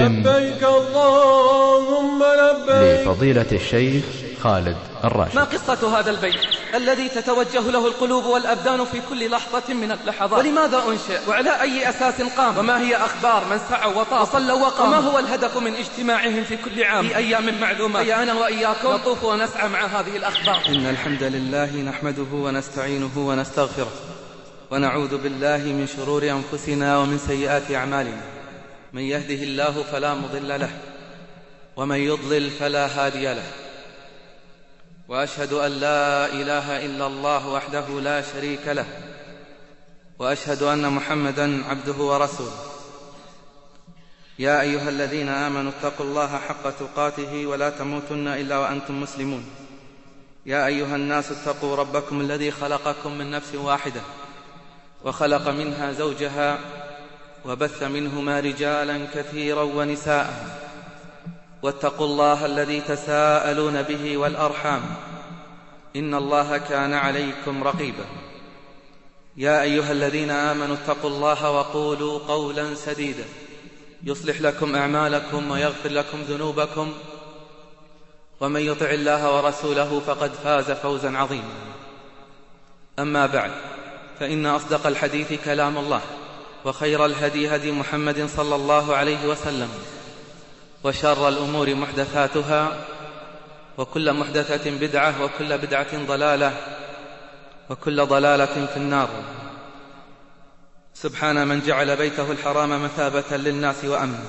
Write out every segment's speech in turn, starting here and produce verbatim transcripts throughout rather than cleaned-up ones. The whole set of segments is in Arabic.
لبيك اللهم لبيك لفضيلة الشيخ خالد الراشد. ما قصة هذا البيت الذي تتوجه له القلوب والأبدان في كل لحظة من اللحظات؟ ولماذا أنشئ؟ وعلى أي أساس قام؟ وما هي أخبار من سعوا وطافوا وصلوا وقاموا؟ وما هو الهدف من اجتماعهم في كل عام في أيام معلومة؟ هيا أنا وإياكم نطوف ونسعى مع هذه الأخبار. إن الحمد لله نحمده ونستعينه ونستغفره، ونعوذ بالله من شرور أنفسنا ومن سيئات أعمالنا. من يهده الله فلا مضل له، ومن يضلل فلا هادي له، وأشهد أن لا إله إلا الله وحده لا شريك له، وأشهد أن محمدًا عبده ورسوله. يا أيها الذين آمنوا اتقوا الله حق تقاته ولا تموتن إلا وأنتم مسلمون. يا أيها الناس اتقوا ربكم الذي خلقكم من نفس واحدة وخلق منها زوجها وبث منهما رجالا كثيرا ونساء، واتقوا الله الذي تساءلون به والأرحام، إن الله كان عليكم رقيبا. يا أيها الذين آمنوا اتقوا الله وقولوا قولا سديدا يصلح لكم أعمالكم ويغفر لكم ذنوبكم، ومن يطع الله ورسوله فقد فاز فوزا عظيما. أما بعد، فإن أصدق الحديث كلام الله، وخير الهدي هدي محمد صلى الله عليه وسلم، وشر الأمور محدثاتها، وكل محدثة بدعة، وكل بدعة ضلالة، وكل ضلالة في النار. سبحان من جعل بيته الحرام مثابة للناس وأمنا،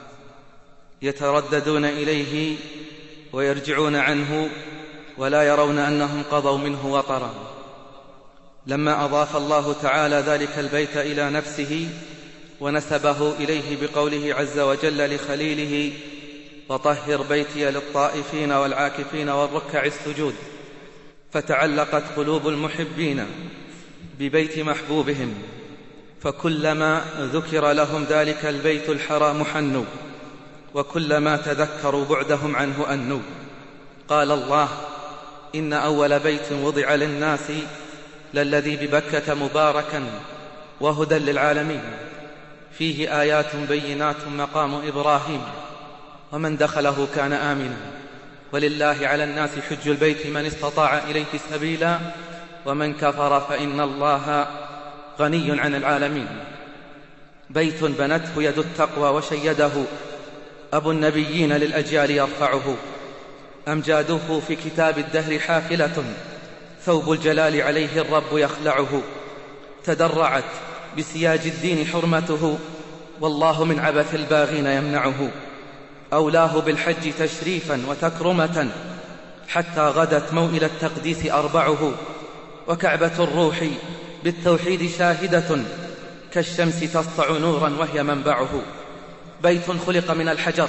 يترددون إليه ويرجعون عنه ولا يرون أنهم قضوا منه وطرا. لما أضاف الله تعالى ذلك البيت إلى نفسه ونسبه إليه بقوله عز وجل لخليله: وطهر بيتي للطائفين والعاكفين والركع السجود، فتعلقت قلوب المحبين ببيت محبوبهم، فكلما ذكر لهم ذلك البيت الحرام حنوا، وكلما تذكروا بعدهم عنه أنوا. قال الله: إن أول بيت وضع للناس للذي ببكة مباركا وهدى للعالمين، فيه آيات بينات مقام إبراهيم، ومن دخله كان آمنا، ولله على الناس حج البيت من استطاع إليه سبيلا، ومن كفر فإن الله غني عن العالمين. بيت بنته يد التقوى وشيده أبو النبيين للأجيال يرفعه، أمجاده في كتاب الدهر حافلة، ثوب الجلال عليه الرب يخلعه. تدرعت بسياج الدين حرمته، والله من عبث الباغين يمنعه. أولاه بالحج تشريفا وتكرمة، حتى غدت موئل التقديس أربعه. وكعبة الروح بالتوحيد شاهدة، كالشمس تسطع نورا وهي منبعه. بيت خلق من الحجر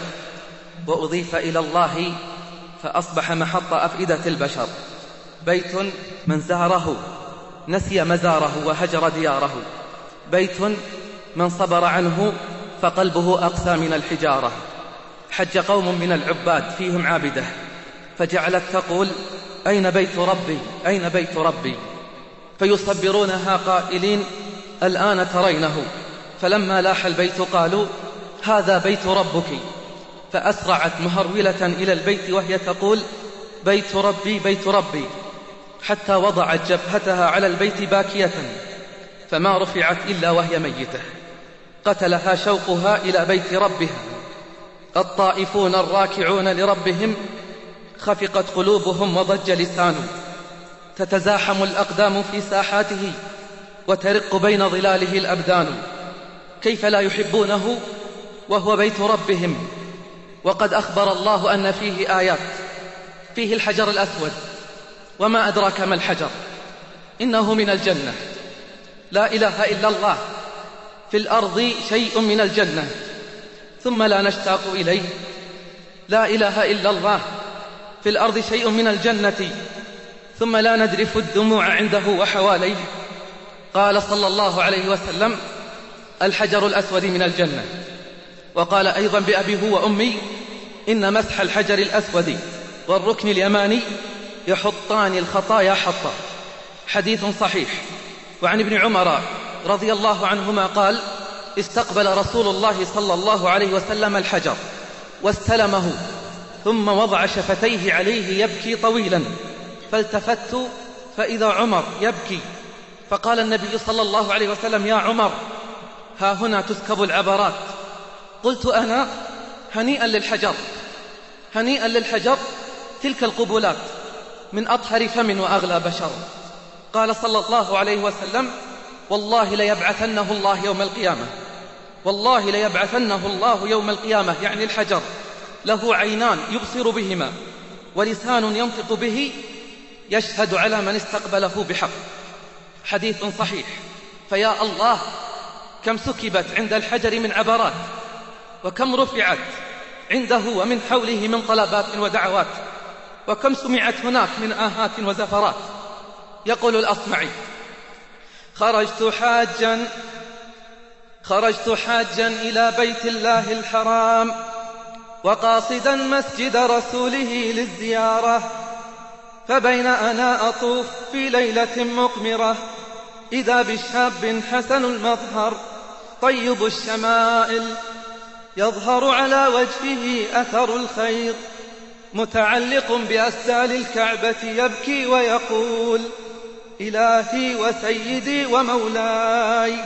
وأضيف إلى الله، فأصبح محط أفئدة البشر. بيت من زاره نسي مزاره وهجر دياره. بيت من صبر عنه فقلبه أقسى من الحجارة. حج قوم من العباد فيهم عابده، فجعلت تقول: أين بيت ربي؟ أين بيت ربي؟ فيصبرونها قائلين: الآن ترينه. فلما لاح البيت قالوا: هذا بيت ربك. فأسرعت مهرولة إلى البيت وهي تقول: بيت ربي بيت ربي، حتى وضعت جبهتها على البيت باكية، فما رفعت إلا وهي ميتة. قتلها شوقها إلى بيت ربها. الطائفون الراكعون لربهم خفقت قلوبهم وضج لسانه. تتزاحم الأقدام في ساحاته، وترق بين ظلاله الأبدان. كيف لا يحبونه وهو بيت ربهم؟ وقد أخبر الله أن فيه آيات. فيه الحجر الأسود، وما أدراك ما الحجر؟ إنه من الجنة. لا إله إلا الله. في الأرض شيء من الجنة ثم لا نشتاق إليه. لا إله إلا الله. في الأرض شيء من الجنة ثم لا ندرف الدموع عنده وحواليه. قال صلى الله عليه وسلم: الحجر الأسود من الجنة. وقال أيضا بأبي هو وأمي: إن مسح الحجر الأسود والركن اليماني يحطان الخطايا حطا. حديث صحيح. وعن ابن عمر رضي الله عنهما قال: استقبل رسول الله صلى الله عليه وسلم الحجر واستلمه، ثم وضع شفتيه عليه يبكي طويلا، فالتفت فإذا عمر يبكي، فقال النبي صلى الله عليه وسلم: يا عمر، ها هنا تسكب العبرات. قلت أنا: هنيئا للحجر، هنيئا للحجر، تلك القبلات من أطهر فم وأغلى بشر. قال صلى الله عليه وسلم: والله ليبعثنه الله يوم القيامة، والله ليبعثنه الله يوم القيامة، يعني الحجر، له عينان يبصر بهما، ولسان ينطق به، يشهد على من استقبله بحق. حديث صحيح. فيا الله، كم سكبت عند الحجر من عبرات، وكم رفعت عنده ومن حوله من طلبات ودعوات، وكم سمعت هناك من آهات وزفرات. يقول الأصمعي: خرجت حاجا خرجت حاجا إلى بيت الله الحرام، وقاصدا مسجد رسوله للزيارة، فبين أنا أطوف في ليلة مقمرة، إذا بشاب حسن المظهر طيب الشمائل، يظهر على وجهه أثر الخير، متعلق بأسدال الكعبة يبكي ويقول: إلهي وسيدي ومولاي،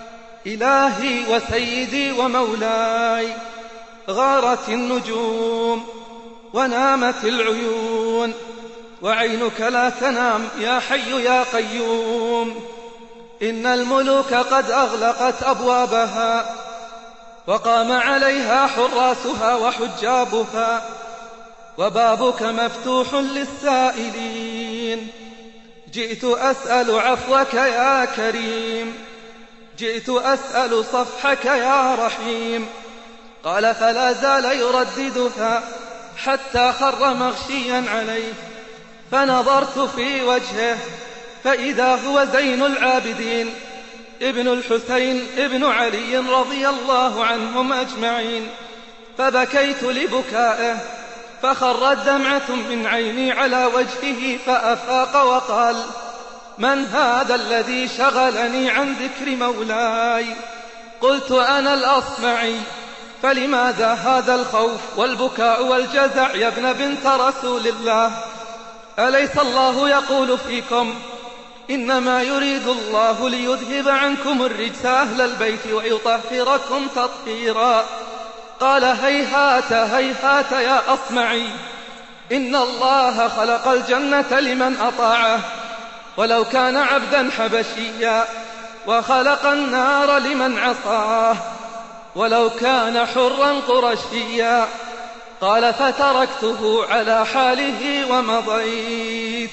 إلهي وسيدي ومولاي، غارت النجوم ونامت العيون، وعينك لا تنام يا حي يا قيوم، إن الملوك قد أغلقت أبوابها، وقام عليها حراسها وحجابها، وبابك مفتوح للسائلين، جئت أسأل عفوك يا كريم، جئت أسأل صفحك يا رحيم. قال: فلا زال يرددها حتى خر مغشيا عليه، فنظرت في وجهه فإذا هو زين العابدين ابن الحسين ابن علي رضي الله عنهم أجمعين، فبكيت لبكائه، فخرت دمعة من عيني على وجهه، فأفاق وقال: من هذا الذي شغلني عن ذكر مولاي؟ قلت: أنا الأصمعي. فلماذا هذا الخوف والبكاء والجزع يا ابن بنت رسول الله؟ أليس الله يقول فيكم: إنما يريد الله ليذهب عنكم الرجس أهل البيت ويطهركم تطهيرا؟ قال: هيهات هيهات يا أصمعي، إن الله خلق الجنة لمن أطاعه، ولو كان عبدا حبشيا، وخلق النار لمن عصاه، ولو كان حرا قرشيا. قال: فتركته على حاله ومضيت.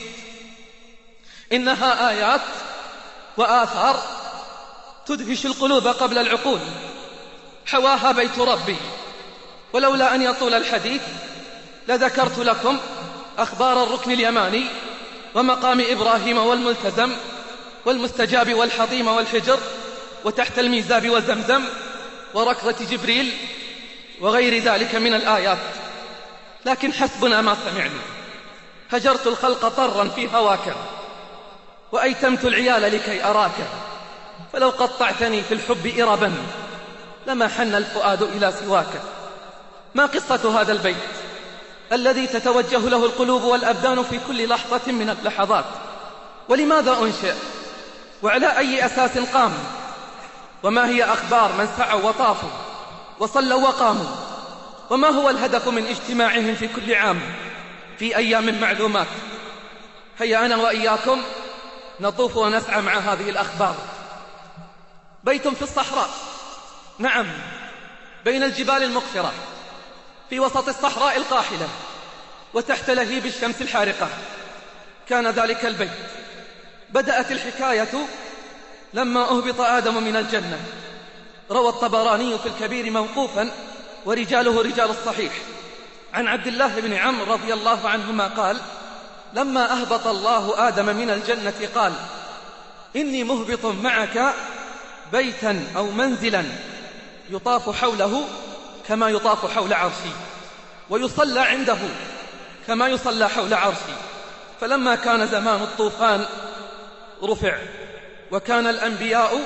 إنها آيات وآثار تدهش القلوب قبل العقول، حواها بيت ربي. ولولا أن يطول الحديث لذكرت لكم أخبار الركن اليماني، ومقام إبراهيم والملتزم، والمستجاب والحطيم والحجر، وتحت الميزاب وزمزم، وركضة جبريل، وغير ذلك من الآيات، لكن حسبنا ما سمعنا. هجرت الخلق طرا في هواك، وأيتمت العيال لكي أراك، فلو قطعتني في الحب إربا لما حن الفؤاد إلى سواك. ما قصة هذا البيت الذي تتوجه له القلوب والأبدان في كل لحظة من اللحظات؟ ولماذا أنشئ؟ وعلى أي أساس قام؟ وما هي أخبار من سعوا وطافوا وصلوا وقاموا؟ وما هو الهدف من اجتماعهم في كل عام في أيام معلومات؟ هيا أنا وإياكم نطوف ونسعى مع هذه الأخبار. بيت في الصحراء، نعم، بين الجبال المقفرة، في وسط الصحراء القاحلة، وتحت لهيب الشمس الحارقة. كان ذلك البيت. بدأت الحكاية لما أهبط آدم من الجنة. روى الطبراني في الكبير موقوفا، ورجاله رجال الصحيح، عن عبد الله بن عمرو رضي الله عنهما قال: لما أهبط الله آدم من الجنة قال: إني مهبط معك بيتا أو منزلا يطاف حوله كما يطاف حول عرشي، ويصلى عنده كما يصلى حول عرشي. فلما كان زمان الطوفان رفع، وكان الأنبياء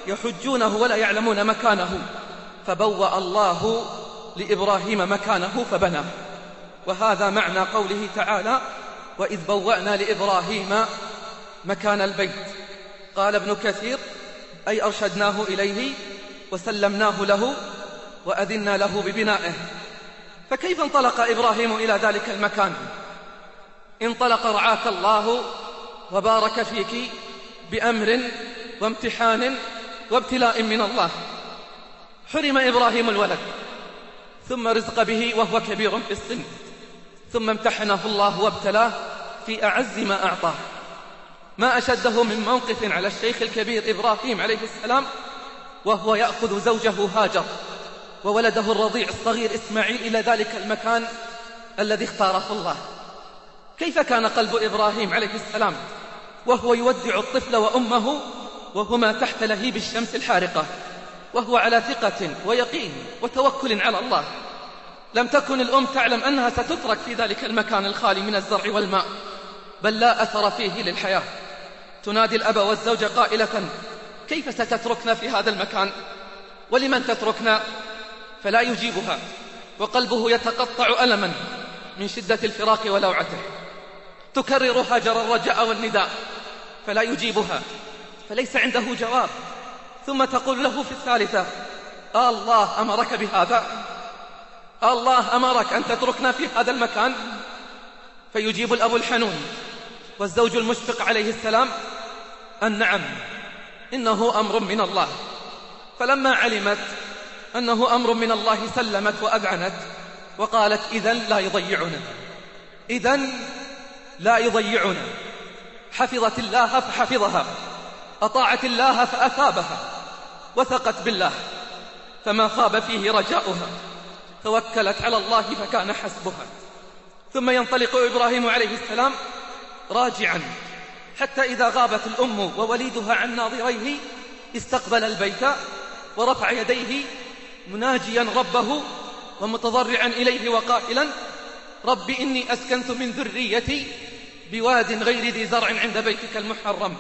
يحجونه ولا يعلمون مكانه، فبوأ الله لإبراهيم مكانه فبناه. وهذا معنى قوله تعالى: وإذ بوأنا لإبراهيم مكان البيت. قال ابن كثير: أي أرشدناه إليه وسلمناه له وأذنا له ببنائه. فكيف انطلق إبراهيم إلى ذلك المكان؟ انطلق رعاك الله وبارك فيك بأمر وامتحان وابتلاء من الله. حرم إبراهيم الولد، ثم رزق به وهو كبير في السن، ثم امتحنه الله وابتلاه في أعز ما أعطاه. ما أشده من موقف على الشيخ الكبير إبراهيم عليه السلام وهو يأخذ زوجه هاجر وولده الرضيع الصغير إسماعيل إلى ذلك المكان الذي اختاره الله. كيف كان قلب إبراهيم عليه السلام وهو يودع الطفل وأمه وهما تحت لهيب الشمس الحارقة، وهو على ثقة ويقين وتوكل على الله. لم تكن الأم تعلم أنها ستترك في ذلك المكان الخالي من الزرع والماء، بل لا أثر فيه للحياة. تنادي الأب والزوج قائلة: كيف ستتركنا في هذا المكان؟ ولمن تتركنا؟ فلا يجيبها، وقلبه يتقطع ألما من شدة الفراق ولوعته. تكرر هاجر الرجاء والنداء فلا يجيبها، فليس عنده جواب. ثم تقول له في الثالثة: آه الله أمرك بهذا؟ آه الله أمرك أن تتركنا في هذا المكان؟ فيجيب الأب الحنون والزوج المشفق عليه السلام أن نعم، إنه أمر من الله. فلما علمت أنه أمر من الله سلمت وأذعنت وقالت: إذن لا يضيعنا، إذن لا يضيعنا. حفظت الله فحفظها، أطاعت الله فأثابها، وثقت بالله فما خاب فيه رجاؤها، توكلت على الله فكان حسبها. ثم ينطلق إبراهيم عليه السلام راجعا، حتى إذا غابت الأم ووليدها عن ناظريه استقبل البيت ورفع يديه مناجيا ربه ومتضرعا إليه وقائلا: رب إني أسكنت من ذريتي بواد غير ذي زرع عند بيتك المحرم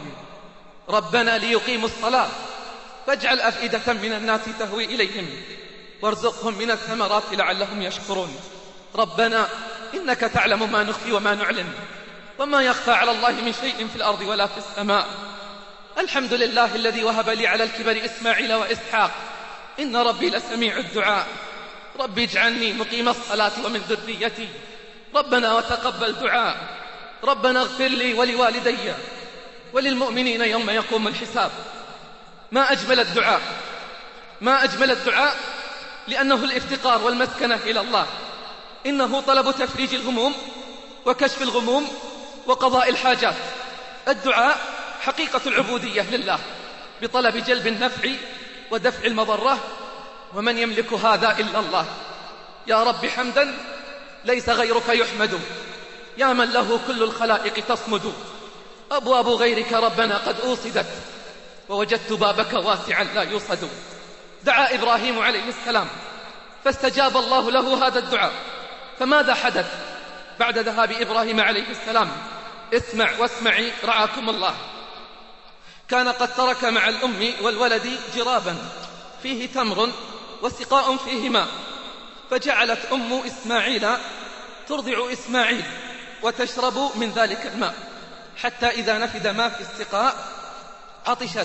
ربنا ليقيموا الصلاة فاجعل أفئدة من الناس تهوي إليهم وارزقهم من الثمرات لعلهم يشكرون. ربنا إنك تعلم ما نخفي وما نعلن وما يخفى على الله من شيء في الأرض ولا في السماء. الحمد لله الذي وهب لي على الكبر إسماعيل وإسحاق إن ربي لسميع الدعاء. رب اجعلني مقيم الصلاة ومن ذريتي ربنا وتقبل دعاء. ربنا اغفر لي ولوالدي وللمؤمنين يوم يقوم الحساب. ما أجمل الدعاء، ما أجمل الدعاء، لأنه الافتقار والمسكنة إلى الله. إنه طلب تفريج الهموم وكشف الغموم وقضاء الحاجات. الدعاء حقيقة العبودية لله بطلب جلب النفع ودفع المضرة، ومن يملك هذا إلا الله. يا رب حمدا ليس غيرك يحمد، يا من له كل الخلائق تصمد. أبواب غيرك ربنا قد أوصدت ووجدت بابك واسعا لا يوصد. دعا إبراهيم عليه السلام فاستجاب الله له هذا الدعاء. فماذا حدث بعد ذهاب إبراهيم عليه السلام؟ اسمع واسمعي رعاكم الله. كان قد ترك مع الأم والولد جرابا فيه تمر وسقاء فيه ماء، فجعلت أم إسماعيل ترضع إسماعيل وتشرب من ذلك الماء، حتى إذا نفد ما في السقاء عطشت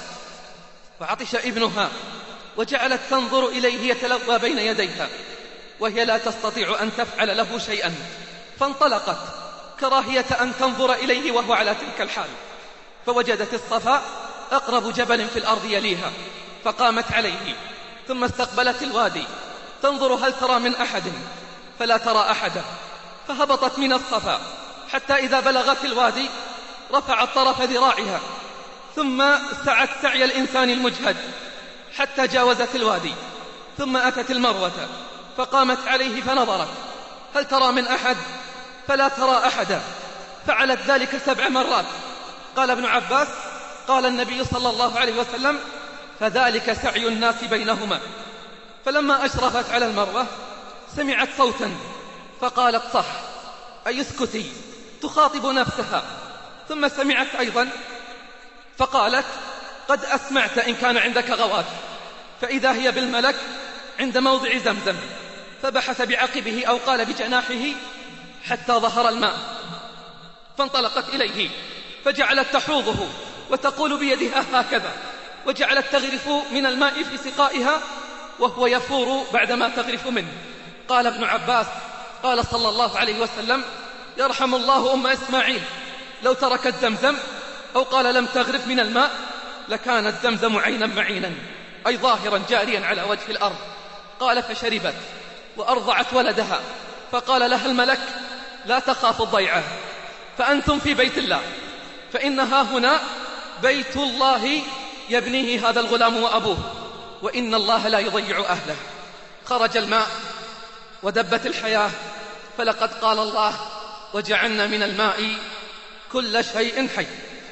وعطش ابنها، وجعلت تنظر إليه يتلوى بين يديها وهي لا تستطيع أن تفعل له شيئا، فانطلقت كراهية أن تنظر إليه وهو على تلك الحال، فوجدت الصفا أقرب جبل في الأرض يليها، فقامت عليه، ثم استقبلت الوادي تنظر هل ترى من أحد، فلا ترى أحدا، فهبطت من الصفا حتى إذا بلغت الوادي رفعت طرف ذراعها، ثم سعت سعي الإنسان المجهد حتى جاوزت الوادي، ثم أتت المروة فقامت عليه فنظرت هل ترى من أحد، فلا ترى أحدا، فعلت ذلك سبع مرات. قال ابن عباس قال النبي صلى الله عليه وسلم: فذلك سعي الناس بينهما. فلما أشرفت على المروة سمعت صوتا فقالت: صح، أي اسكتي، تخاطب نفسها. ثم سمعت أيضا فقالت: قد أسمعت إن كان عندك غوات. فإذا هي بالملك عند موضع زمزم، فبحث بعقبه أو قال بجناحه حتى ظهر الماء، فانطلقت إليه فجعلت تحوضه وتقول بيدها هكذا، وجعلت تغرف من الماء في سقائها وهو يفور بعدما تغرف منه. قال ابن عباس قال صلى الله عليه وسلم: يرحم الله أم إسماعيل، لو تركت زمزم أو قال لم تغرف من الماء لكانت زمزم عينا معينا، أي ظاهرا جاريا على وجه الأرض. قال: فشربت وأرضعت ولدها، فقال لها الملك: لا تخاف الضيعة، فأنتم في بيت الله، فإنها هنا بيت الله يبنيه هذا الغلام وأبوه، وإن الله لا يضيع أهله. خرج الماء ودبت الحياة، فلقد قال الله: وجعلنا من الماء كل شيء حي.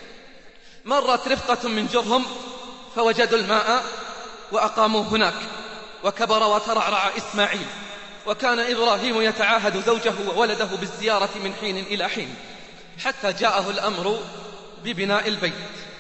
مرت رفقة من جرهم فوجدوا الماء وأقاموا هناك، وكبر وترعرع إسماعيل، وكان إبراهيم يتعاهد زوجه وولده بالزيارة من حين إلى حين، حتى جاءه الأمر ببناء البيت.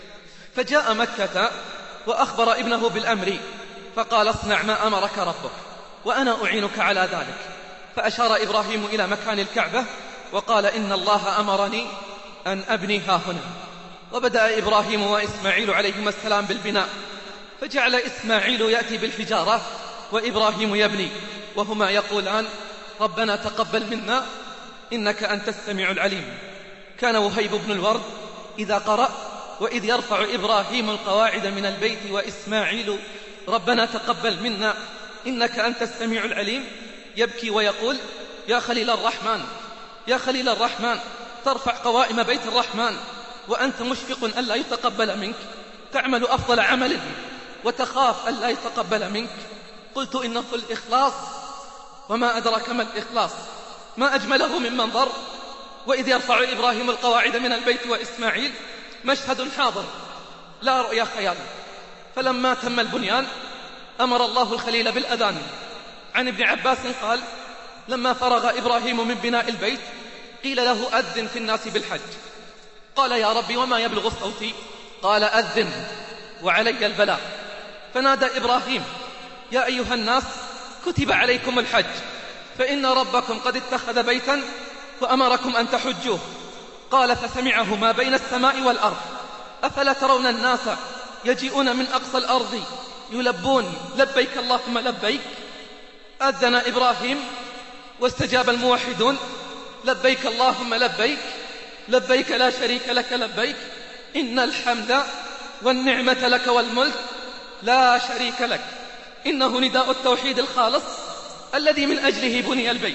فجاء مكة وأخبر ابنه بالأمر، فقال: اصنع ما أمرك ربك وأنا أعينك على ذلك. فأشار إبراهيم إلى مكان الكعبة وقال: إن الله أمرني أن أبني ها هنا. وبدأ إبراهيم وإسماعيل عليهما السلام بالبناء، فجعل إسماعيل يأتي بالحجارة وإبراهيم يبني، وهما يقولان: ربنا تقبل منا إنك أنت السميع العليم. كان وهيب بن الورد إذا قرأ: وإذ يرفع إبراهيم القواعد من البيت وإسماعيل ربنا تقبل منا إنك أنت السميع العليم، يبكي ويقول: يا خليل الرحمن، يا خليل الرحمن، ترفع قوائم بيت الرحمن وأنت مشفق ألا يتقبل منك، تعمل أفضل عمل وتخاف ألا يتقبل منك. قلت: إنه الإخلاص، وما أدرك ما الإخلاص، ما أجمله من منظر. وإذ يرفع إبراهيم القواعد من البيت وإسماعيل مشهد حاضر لا رؤيا خيال. فلما تم البنيان أمر الله الخليل بالأذان. عن ابن عباس قال: لما فرغ إبراهيم من بناء البيت قيل له: أذن في الناس بالحج. قال: يا ربي وما يبلغ صوتي؟ قال: أذن وعلي البلاغ. فنادى إبراهيم: يا أيها الناس كتب عليكم الحج، فإن ربكم قد اتخذ بيتا وأمركم أن تحجوه. قال: فسمعه ما بين السماء والأرض، أفلا ترون الناس يجيئون من أقصى الأرض يلبون لبيك اللهم لبيك. أذن إبراهيم واستجاب الموحدون: لبيك اللهم لبيك، لبيك لا شريك لك لبيك، إن الحمد والنعمة لك والملك لا شريك لك. إنه نداء التوحيد الخالص الذي من أجله بني البيت.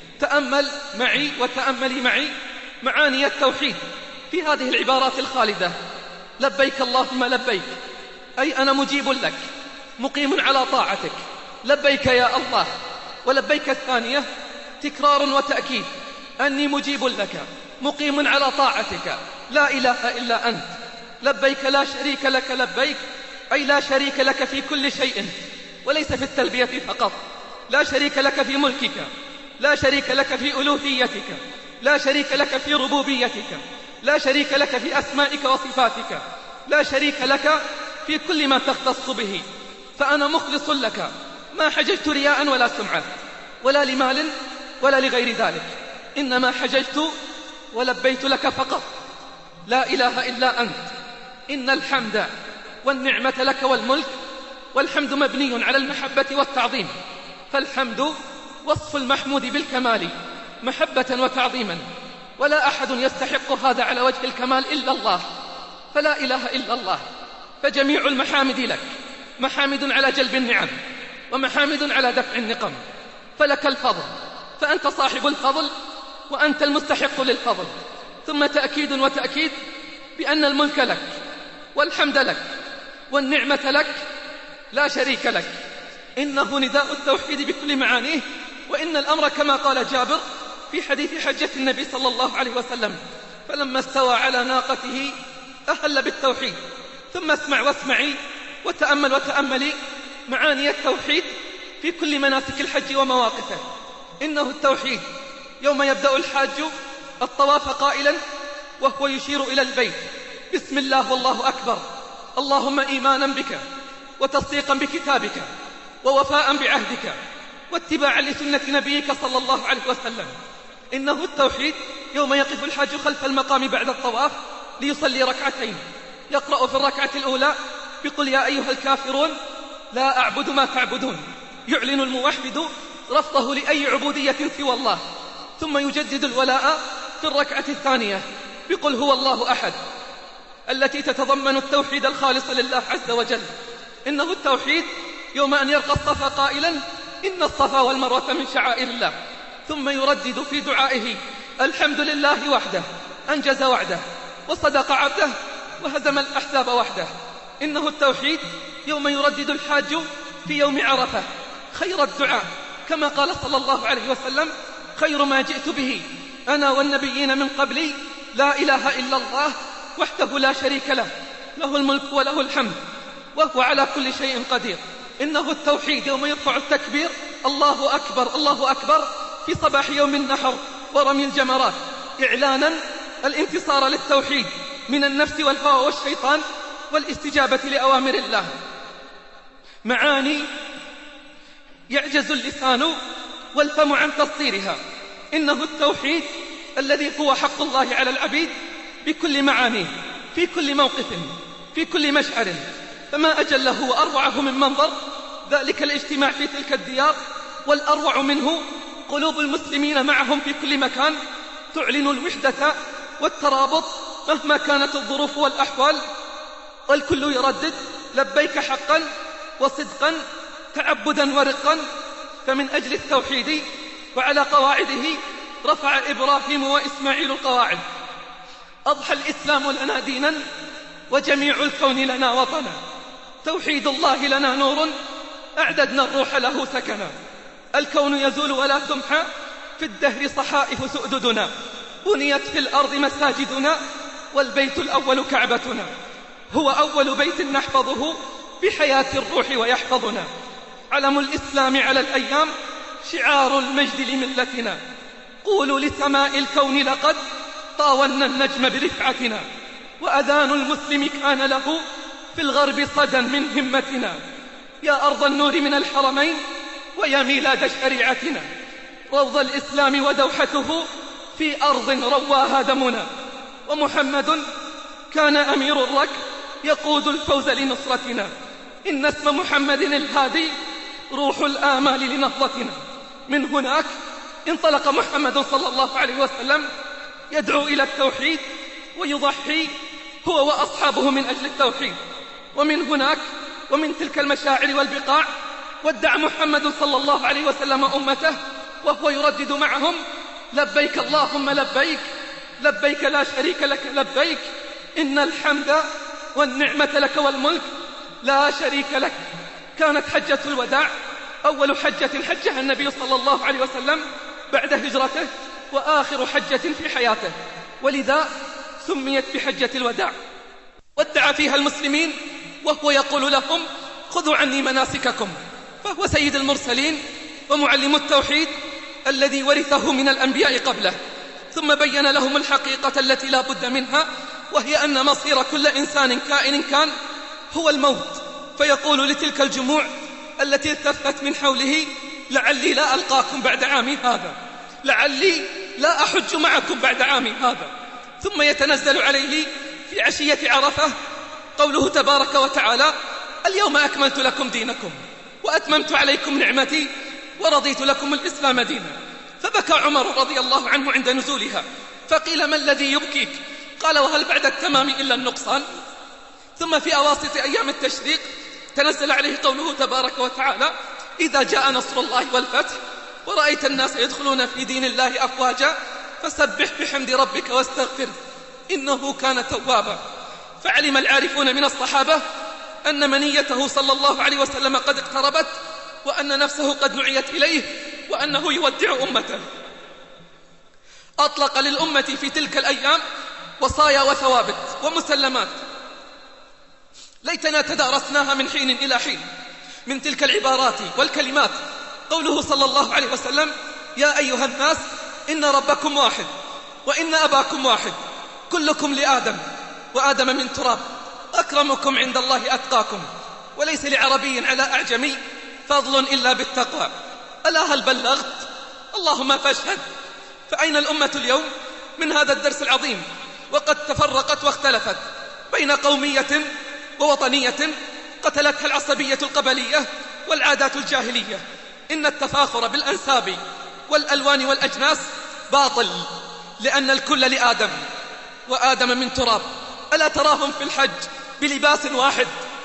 تأمل معي وتأملي معي معاني التوحيد في هذه العبارات الخالدة: لبيك اللهم لبيك، أي أنا مجيب لك مقيم على طاعتك، لبيك يا الله. ولبيك الثانية تكرار وتأكيد: أني مجيب لك مقيم على طاعتك، لا إله إلا أنت. لبيك لا شريك لك لبيك، أي لا شريك لك في كل شيء، وليس في التلبية فقط. لا شريك لك في ملكك، لا شريك لك في ألوهيتك، لا شريك لك في ربوبيتك، لا شريك لك في أسمائك وصفاتك، لا شريك لك في كل ما تختص به. فأنا مخلص لك، ما حججت رياء ولا سمعة ولا لمال ولا لغير ذلك، إنما حججت ولبيت لك فقط. لا إله إلا أنت، إن الحمد والنعمة لك والملك. والحمد مبني على المحبة والتعظيم، فالحمد وصف المحمود بالكمال محبة وتعظيما، ولا أحد يستحق هذا على وجه الكمال إلا الله، فلا إله إلا الله. فجميع المحامد لك، محامد على جلب النعم ومحامد على دفع النقم. فلك الفضل، فأنت صاحب الفضل وأنت المستحق للفضل. ثم تأكيد وتأكيد بأن الملك لك والحمد لك والنعمة لك، لا شريك لك. إنه نداء التوحيد بكل معانيه. وإن الأمر كما قال جابر في حديث حجة النبي صلى الله عليه وسلم: فلما استوى على ناقته أهل بالتوحيد. ثم اسمع واسمعي وتأمل وتأملي معاني التوحيد في كل مناسك الحج ومواقفه. إنه التوحيد يوم يبدأ الحاج الطواف قائلا وهو يشير إلى البيت: بسم الله والله أكبر، اللهم إيمانا بك وتصديقا بكتابك ووفاء بعهدك واتباعا لسنة نبيك صلى الله عليه وسلم. إنه التوحيد يوم يقف الحاج خلف المقام بعد الطواف ليصلي ركعتين، يقرأ في الركعة الأولى بقل يا أيها الكافرون لا أعبد ما تعبدون، يعلن الموحد رفضه لأي عبودية سوى الله، ثم يجدد الولاء في الركعة الثانية بقل هو الله أحد، التي تتضمن التوحيد الخالص لله عز وجل. إنه التوحيد يوم أن يرقى الصفا قائلا إن الصفا والمروة من شعائر الله، ثم يردد في دعائه الحمد لله وحده أنجز وعده وصدق عبده وهزم الأحزاب وحده. إنه التوحيد يوم يردد الحاج في يوم عرفة خير الدعاء، كما قال صلى الله عليه وسلم خير ما جئت به أنا والنبيين من قبلي لا إله إلا الله وحده لا شريك له، له الملك وله الحمد وهو على كل شيء قدير. إنه التوحيد يوم يرفع التكبير الله أكبر الله أكبر في صباح يوم النحر ورمي الجمرات، إعلانا الانتصار للتوحيد من النفس والهوى والشيطان والاستجابة لأوامر الله. معاني يعجز اللسان والفم عن تسطيرها. إنه التوحيد الذي هو حق الله على العبيد بكل معانيه في كل موقف في كل مشعر، فما أجله وأروعه من منظر ذلك الاجتماع في تلك الديار، والأروع منه قلوب المسلمين معهم في كل مكان تعلن الوحدة والترابط مهما كانت الظروف والأحوال، والكل يردد لبيك حقا وصدقا تعبدا ورقا. فمن أجل التوحيد وعلى قواعده رفع إبراهيم وإسماعيل القواعد، أضحى الإسلام لنا دينا وجميع الكون لنا وطنا، توحيد الله لنا نور أعددنا الروح له سكنا، الكون يزول ولا تمحى في الدهر صحائف سؤددنا، بنيت في الأرض مساجدنا والبيت الأول كعبتنا، هو أول بيت نحفظه بحياة الروح ويحفظنا، علم الإسلام على الأيام شعار المجد لملتنا، قولوا لسماء الكون لقد طاولنا النجم برفعتنا، وأذان المسلم كان له في الغرب صدى من همتنا، يا أرض النور من الحرمين ويا ميلاد شريعتنا، روض الإسلام ودوحته في أرض رواها دمنا، ومحمد كان أمير الركب يقود الفوز لنصرتنا، إن اسم محمد الهادي روح الآمال لنهضتنا. من هناك انطلق محمد صلى الله عليه وسلم يدعو إلى التوحيد ويضحي هو وأصحابه من أجل التوحيد، ومن هناك ومن تلك المشاعر والبقاع ودع محمد صلى الله عليه وسلم أمته وهو يردد معهم لبيك اللهم لبيك لبيك لا شريك لك لبيك إن الحمد والنعمة لك والملك لا شريك لك. كانت حجة الوداع أول حجة حجها النبي صلى الله عليه وسلم بعد هجرته وآخر حجة في حياته، ولذا سميت بحجة الوداع، ودع فيها المسلمين وهو يقول لهم خذوا عني مناسككم، فهو سيد المرسلين ومعلم التوحيد الذي ورثه من الأنبياء قبله، ثم بين لهم الحقيقة التي لا بد منها، وهي أن مصير كل إنسان كائن كان هو الموت، فيقول لتلك الجموع التي التفت من حوله لعلي لا ألقاكم بعد عامي هذا، لعلي لا أحج معكم بعد عامي هذا. ثم يتنزل عليه في عشية عرفة قوله تبارك وتعالى اليوم أكملت لكم دينكم وأتممت عليكم نعمتي ورضيت لكم الإسلام دينا. فبكى عمر رضي الله عنه عند نزولها، فقيل ما الذي يبكيك؟ قال وهل بعد التمام إلا النقصان؟ ثم في أواسط أيام التشريق تنزل عليه قوله تبارك وتعالى إذا جاء نصر الله والفتح ورأيت الناس يدخلون في دين الله أفواجا فسبح بحمد ربك واستغفر إنه كان توابا. فعلم العارفون من الصحابة أن منيته صلى الله عليه وسلم قد اقتربت، وأن نفسه قد نعيت إليه، وأنه يودع أمته. أطلق للأمة في تلك الأيام وصايا وثوابت ومسلمات ليتنا تدارسناها من حين إلى حين. من تلك العبارات والكلمات قوله صلى الله عليه وسلم يا أيها الناس إن ربكم واحد وإن أباكم واحد كلكم لآدم وآدم من تراب وأكرمكم عند الله أتقاكم، وليس لعربي على أعجمي فضل إلا بالتقوى. ألا هل بلغت؟ اللهم فاشهد. فأين الأمة اليوم من هذا الدرس العظيم؟ وقد تفرقت واختلفت بين قومية ووطنية قتلتها العصبية القبلية والعادات الجاهلية. إن التفاخر بالأنساب والألوان والأجناس باطل، لأن الكل لآدم وآدم من تراب. ألا تراهم في الحج بلباس واحد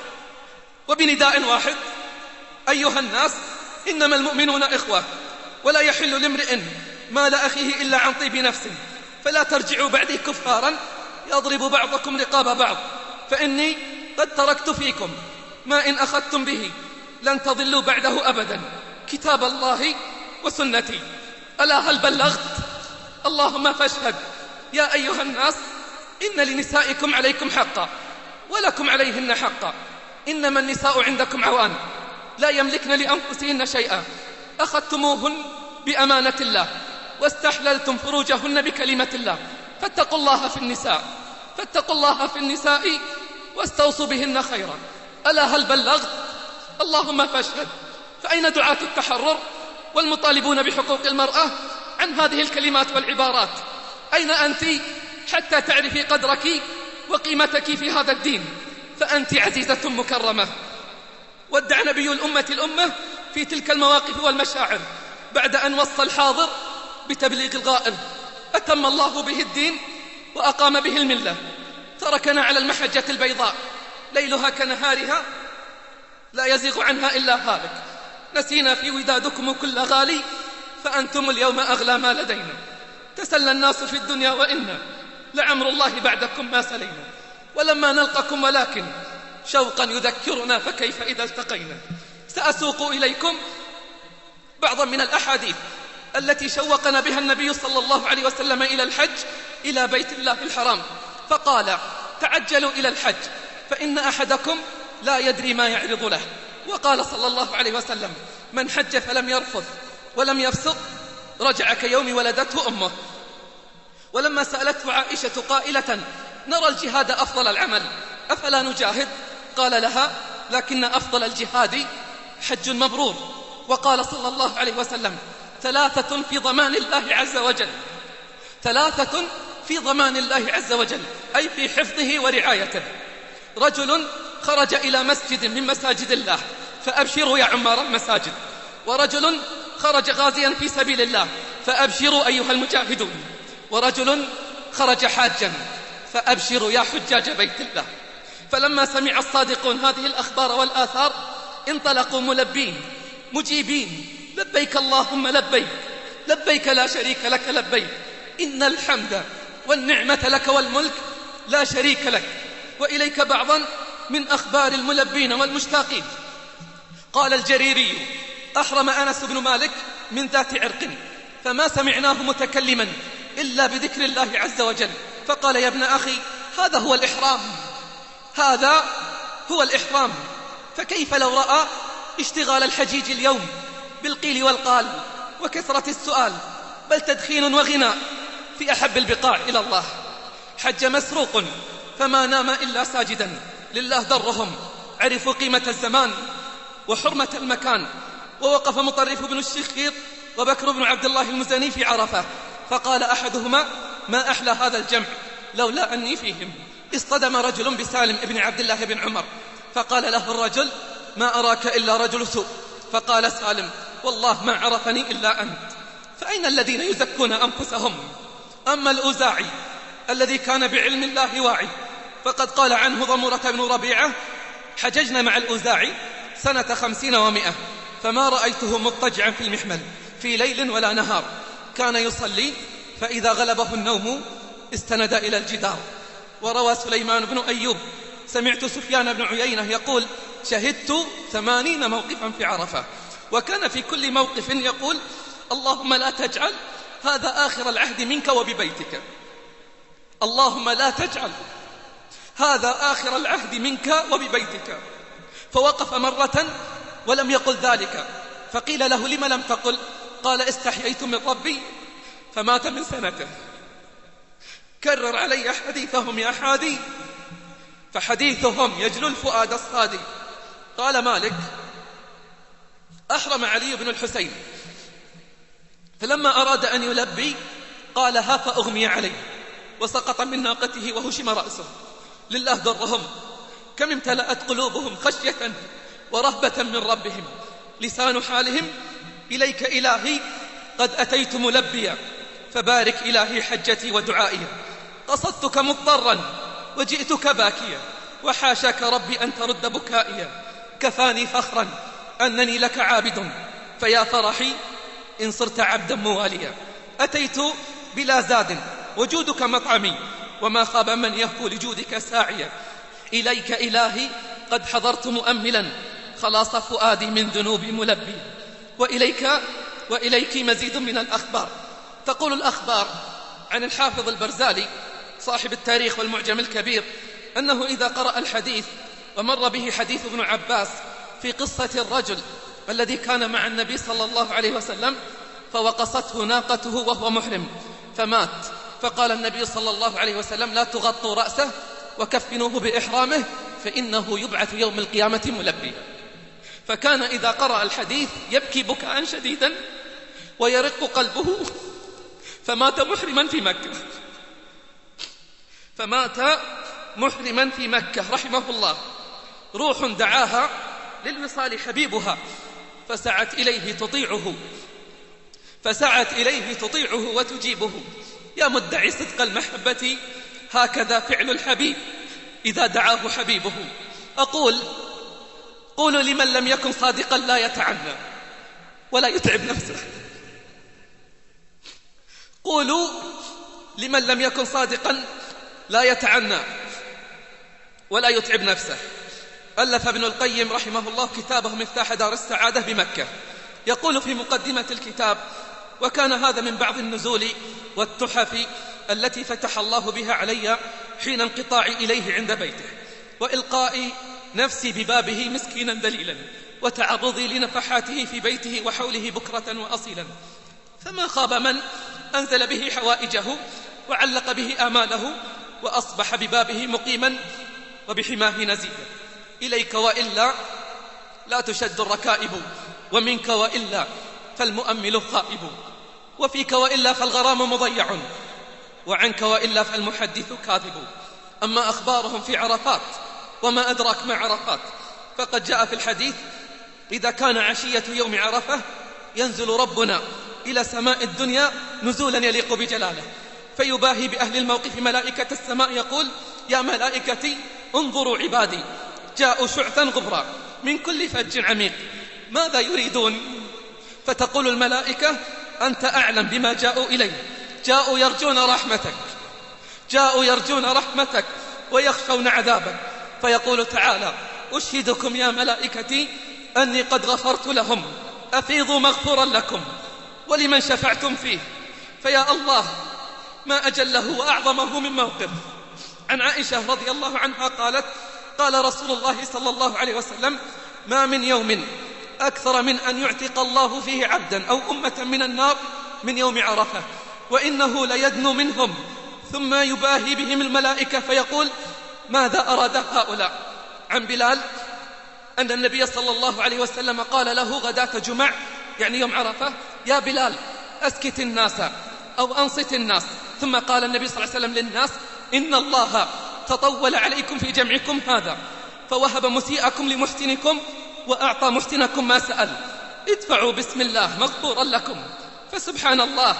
وبنداء واحد؟ أيها الناس، إنما المؤمنون إخوة، ولا يحل لامرئ مال أخيه إلا عن طيب نفس، فلا ترجعوا بعدي كفارا يضرب بعضكم رقاب بعض، فإني قد تركت فيكم ما إن أخذتم به لن تضلوا بعده أبدا، كتاب الله وسنتي. ألا هل بلغت؟ اللهم فاشهد. يا أيها الناس، إن لنسائكم عليكم حقا ولكم عليهن حقا. إنما النساء عندكم عوان لا يملكن لأنفسهن شيئا، أخذتموهن بأمانة الله واستحللتم فروجهن بكلمة الله، فاتقوا الله في النساء فاتقوا الله في النساء واستوصوا بهن خيرا. ألا هل بلغت؟ اللهم فاشهد. فأين دعاة التحرر والمطالبون بحقوق المرأة عن هذه الكلمات والعبارات؟ أين أنت حتى تعرفي قدرك وقيمتك في هذا الدين؟ فأنت عزيزة مكرمة. ودع نبي الأمة الأمة في تلك المواقف والمشاعر بعد أن وصى الحاضر بتبليغ الغائب. أتم الله به الدين وأقام به الملة، تركنا على المحجة البيضاء ليلها كنهارها لا يزيغ عنها إلا هالك. نسينا في ودادكم كل غالي، فأنتم اليوم أغلى ما لدينا. تسلى الناس في الدنيا وإنا لعمر الله بعدكم ما سلينا، ولما نلقكم ولكن شوقا يذكرنا فكيف إذا التقينا. سأسوق إليكم بعضا من الأحاديث التي شوقنا بها النبي صلى الله عليه وسلم إلى الحج إلى بيت الله الحرام، فقال: تعجلوا إلى الحج فإن أحدكم لا يدري ما يعرض له. وقال صلى الله عليه وسلم: من حج فلم يرفث ولم يفسق رجع كيوم ولدته أمه. ولما سألته عائشة قائلة: نرى الجهاد أفضل العمل أفلا نجاهد؟ قال لها: لكن أفضل الجهاد حج مبرور. وقال صلى الله عليه وسلم: ثلاثة في ضمان الله عز وجل ثلاثة في ضمان الله عز وجل، أي في حفظه ورعايته: رجل خرج إلى مسجد من مساجد الله فأبشروا يا عمار المساجد، ورجل خرج غازيا في سبيل الله فأبشروا أيها المجاهدون، ورجل خرج حاجا فأبشروا يا حجاج بيت الله. فلما سمع الصادقون هذه الأخبار والآثار انطلقوا ملبين مجيبين: لبيك اللهم لبيك لبيك لا شريك لك لبيك، إن الحمد والنعمة لك والملك لا شريك لك. وإليك بعضا من أخبار الملبين والمشتاقين. قال الجريري: أحرم أنس بن مالك من ذات عرق فما سمعناه متكلما إلا بذكر الله عز وجل، فقال: يا ابن أخي، هذا هو الإحرام هذا هو الإحرام فكيف لو رأى اشتغال الحجيج اليوم بالقيل والقال وكثرة السؤال، بل تدخين وغناء في أحب البقاع إلى الله. حج مسروق فما نام إلا ساجدا لله درهم، عرفوا قيمة الزمان وحرمة المكان. ووقف مطرف بن الشخير وبكر بن عبد الله المزني في عرفة، فقال أحدهما: ما أحلى هذا الجمع لولا أني فيهم. اصطدم رجل بسالم ابن عبد الله بن عمر، فقال له الرجل: ما أراك إلا رجل سوء. فقال سالم: والله ما عرفني إلا أنت. فأين الذين يزكون أنفسهم؟ أما الأوزاعي الذي كان بعلم الله واعي، فقد قال عنه ضمرة بن ربيعة: حججنا مع الأوزاعي سنة خمسين ومئة، فما رأيته مضطجعا في المحمل في ليل ولا نهار، كان يصلي فإذا غلبه النوم استند إلى الجدار. وروى سليمان بن أيوب: سمعت سفيان بن عيينة يقول: شهدت ثمانين موقفا في عرفة، وكان في كل موقف يقول: اللهم لا تجعل هذا آخر العهد منك وببيتك، اللهم لا تجعل هذا آخر العهد منك وببيتك. فوقف مرة ولم يقل ذلك، فقيل له: لم لم تقل؟ قال: استحييت من ربي فمات من سنته. كرر علي حديثهم يا حادي فحديثهم يجلو الفؤاد الصادي. قال مالك: أحرم علي بن الحسين، فلما أراد أن يلبي قال: ها فأغمي عليه، وسقط من ناقته وهشم رأسه. لله درهم، كم امتلأت قلوبهم خشية ورهبة من ربهم. لسان حالهم: إليك إلهي قد أتيت ملبيا، فبارك إلهي حجتي ودعائي. قصدتك مضطرا وجئتك باكيا، وحاشاك ربي أن ترد بكائيا. كفاني فخرا أنني لك عابد، فيا فرحي إن صرت عبدا مواليا. أتيت بلا زاد وجودك مطعمي، وما خاب من يهفو لجودك ساعيا. إليك إلهي قد حضرت مؤملا، خلاص فؤادي من ذنوب ملبي. وإليك وإليك مزيد من الأخبار. تقول الأخبار عن الحافظ البرزالي صاحب التاريخ والمعجم الكبير أنه إذا قرأ الحديث ومر به حديث ابن عباس في قصة الرجل الذي كان مع النبي صلى الله عليه وسلم فوقصته ناقته وهو محرم فمات، فقال النبي صلى الله عليه وسلم: لا تغطوا رأسه وكفنوه بإحرامه، فإنه يبعث يوم القيامة ملبيا. فكان إذا قرأ الحديث يبكي بكاء شديدا ويرق قلبه، فمات محرما في مكة فمات محرما في مكة رحمه الله. روح دعاها للوصال حبيبها، فسعت إليه تطيعه فسعت إليه تطيعه وتجيبه. يا مدعي صدق المحبة، هكذا فعل الحبيب إذا دعاه حبيبه. أقول: قولوا لمن لم يكن صادقا لا يتعنى ولا يتعب نفسه. قولوا لمن لم يكن صادقا لا يتعنى ولا يتعب نفسه. ألف ابن القيم رحمه الله كتابه مفتاح دار السعادة بمكة، يقول في مقدمة الكتاب: وكان هذا من بعض النزول والتحف التي فتح الله بها علي حين انقطاعي إليه عند بيته، وإلقائي نفسي ببابه مسكينا ذليلا، وتعرضي لنفحاته في بيته وحوله بكرة وأصيلا. فما خاب من أنزل به حوائجه وعلق به آماله، وأصبح ببابه مقيما وبحماه نزيلا. إليك وإلا لا تشد الركائب، ومنك وإلا فالمؤمل خائب، وفيك وإلا فالغرام مضيع، وعنك وإلا فالمحدث كاذب. أما أخبارهم في عرفات وما أدراك ما عرفات، فقد جاء في الحديث: إذا كان عشية يوم عرفة ينزل ربنا إلى سماء الدنيا نزولا يليق بجلاله، فيباهي بأهل الموقف ملائكة السماء يقول: يا ملائكتي انظروا عبادي جاءوا شعثا غبرا من كل فج عميق، ماذا يريدون؟ فتقول الملائكة: أنت أعلم بما جاءوا إليه، جاءوا يرجون رحمتك جاءوا يرجون رحمتك ويخشون عذابك. فيقول تعالى: أشهدكم يا ملائكتي أني قد غفرت لهم، أفيضوا مغفورا لكم ولمن شفعتم فيه. فيا الله ما أجله وأعظمه من موقف. عن عائشة رضي الله عنها قالت: قال رسول الله صلى الله عليه وسلم: ما من يوم أكثر من أن يعتق الله فيه عبدا أو أمة من النار من يوم عرفة، وإنه ليدنو منهم ثم يباهي بهم الملائكة فيقول: ماذا أراد هؤلاء؟ عن بلال أن النبي صلى الله عليه وسلم قال له غداة جمع يعني يوم عرفة: يا بلال أسكت الناس أو أنصت الناس. ثم قال النبي صلى الله عليه وسلم للناس: إن الله تطول عليكم في جمعكم هذا، فوهب مسيئكم لمحسنكم وأعطى محسنكم ما سأل، ادفعوا بسم الله مغفورا لكم. فسبحان الله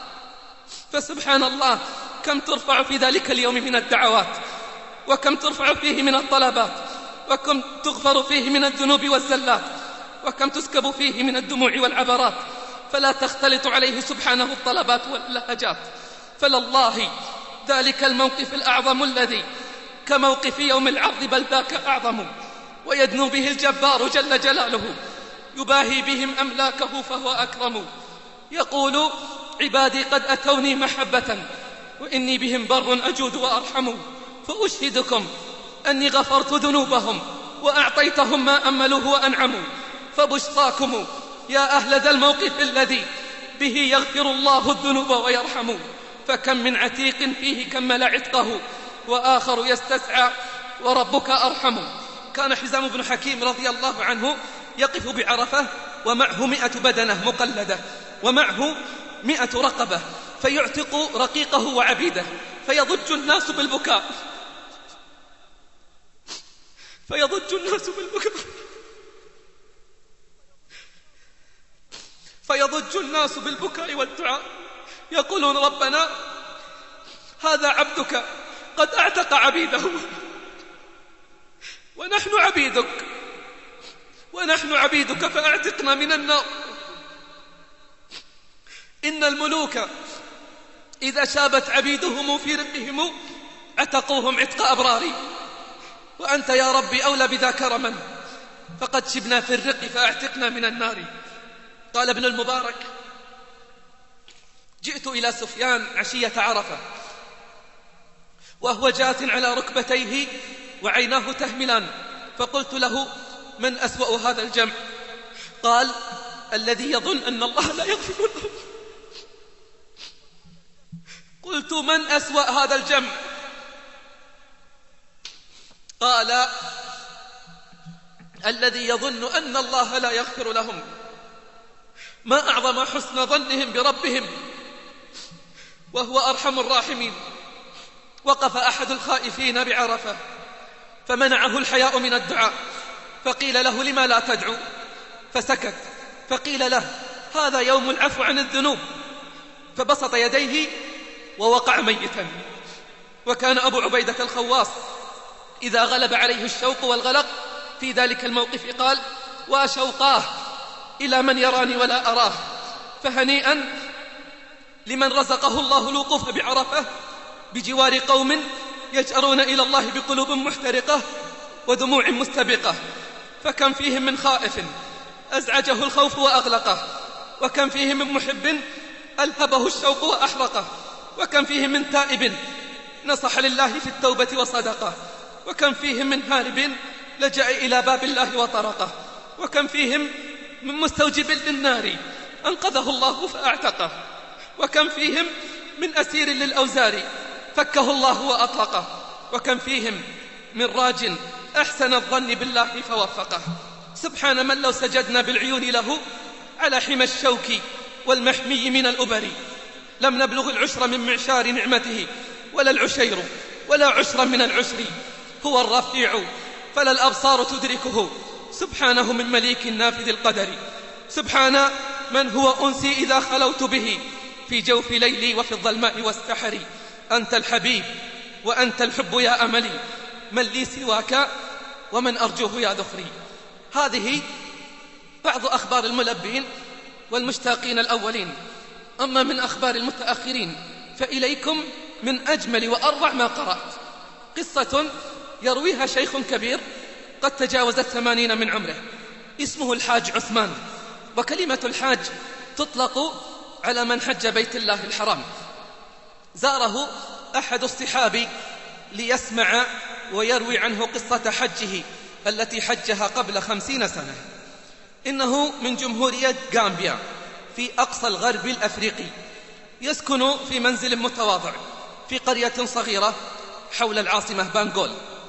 فسبحان الله كم ترفع في ذلك اليوم من الدعوات، وكم ترفع فيه من الطلبات، وكم تغفر فيه من الذنوب والزلات، وكم تسكب فيه من الدموع والعبرات، فلا تختلط عليه سبحانه الطلبات واللهجات. فلله ذلك الموقف الأعظم الذي كموقف يوم العرض بل ذاك أعظم، ويدنو به الجبار جل جلاله، يباهي بهم أملاكه فهو أكرم. يقول: عبادي قد أتوني محبة، وإني بهم بر أجود وأرحم، فأشهدكم أني غفرت ذنوبهم وأعطيتهم ما أملوه وأنعموا. فبشراكم يا أهل ذا الموقف الذي به يغفر الله الذنوب ويرحم. فكم من عتيق فيه كمل عتقه، وآخر يستسعى وربك أرحم. كان حزام بن حكيم رضي الله عنه يقف بعرفة ومعه مئة بدنة مقلدة ومعه مئة رقبة، فيعتق رقيقه وعبيده، فيضج الناس بالبكاء فيضج الناس بالبكاء فيضج الناس بالبكاء والدعاء، يقولون ربنا هذا عبدك قد اعتق عبيده ونحن عبيدك ونحن عبيدك فاعتقنا من النار. إن الملوك إذا شابت عبيدهم في رقهم عتقوهم عتق أبراري، وأنت يا ربي أولى بذا كرما، فقد شبنا في الرق فاعتقنا من النار. قال ابن المبارك: جئت إلى سفيان عشية عرفة وهو جاث على ركبتيه وعيناه تهملان، فقلت له: من أسوأ هذا الجمع؟ قال: الذي يظن أن الله لا يغفر له. قلت: من أسوأ هذا الجمع؟ قال: الذي يظن أن الله لا يغفر لهم. ما أعظم حسن ظنهم بربهم وهو أرحم الراحمين. وقف أحد الخائفين بعرفة فمنعه الحياء من الدعاء، فقيل له: لما لا تدعو؟ فسكت، فقيل له: هذا يوم العفو عن الذنوب، فبسط يديه ووقع ميتا. وكان أبو عبيدة الخواص إذا غلب عليه الشوق والغلق في ذلك الموقف قال: وشوقاه إلى من يراني ولا أراه. فهنيئا لمن رزقه الله الوقوف بعرفة بجوار قوم يجأرون إلى الله بقلوب محترقة ودموع مستبقة. فكم فيهم من خائف أزعجه الخوف وأغلقه، وكم فيهم من محب ألهبه الشوق وأحرقه، وكم فيهم من تائب نصح لله في التوبة وصدقه، وكم فيهم من هارب لجأ إلى باب الله وطرقه، وكم فيهم من مستوجب للنار أنقذه الله فأعتقه، وكم فيهم من أسير للأوزار فكه الله وأطلقه، وكم فيهم من راج أحسن الظن بالله فوفقه. سبحان من لو سجدنا بالعيون له على حمى الشوك والمحمي من الأبر لم نبلغ العشر من معشار نعمته، ولا العشير ولا عشر من العشر. هو الرفيع فلا الأبصار تدركه، سبحانه من مليك نافذ القدر. سبحان من هو أنسي إذا خلوت به في جوف ليلي وفي الظلماء والسحر. أنت الحبيب وأنت الحب يا أملي، من لي سواك ومن أرجوه يا ذخري. هذه بعض أخبار الملبين والمشتاقين الأولين. أما من أخبار المتأخرين فإليكم من أجمل وأروع ما قرأت قصة يرويها شيخ كبير قد تجاوز الثمانين من عمره، اسمه الحاج عثمان. وكلمة الحاج تطلق على من حج بيت الله الحرام. زاره أحد الصحابي ليسمع ويروي عنه قصة حجه التي حجها قبل خمسين سنة. إنه من جمهورية غامبيا في أقصى الغرب الأفريقي، يسكن في منزل متواضع في قرية صغيرة حول العاصمة بانغول،